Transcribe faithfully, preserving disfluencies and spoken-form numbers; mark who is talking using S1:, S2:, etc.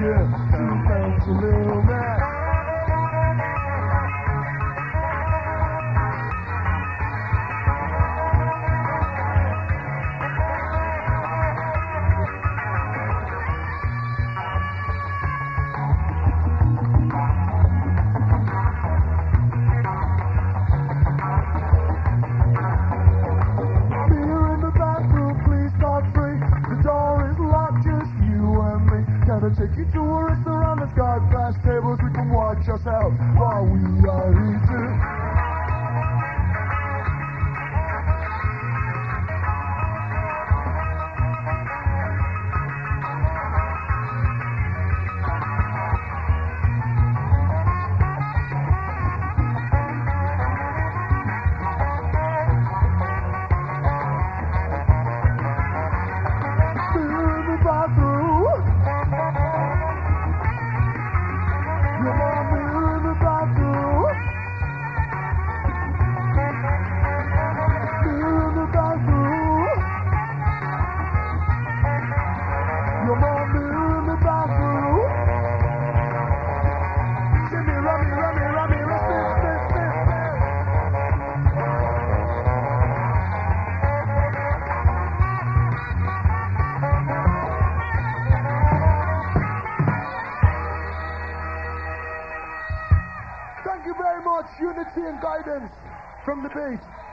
S1: yeah, too fancy little man. Take you to a restaurant that's got glass tables. We can watch ourselves while we are eating. Beer in the bathroom. Your mom beer in the bathroom. Shimmy, rummy, rummy, rummy, spit, spit, spit, spit. Thank you very much, Unity and Guidance from the beat.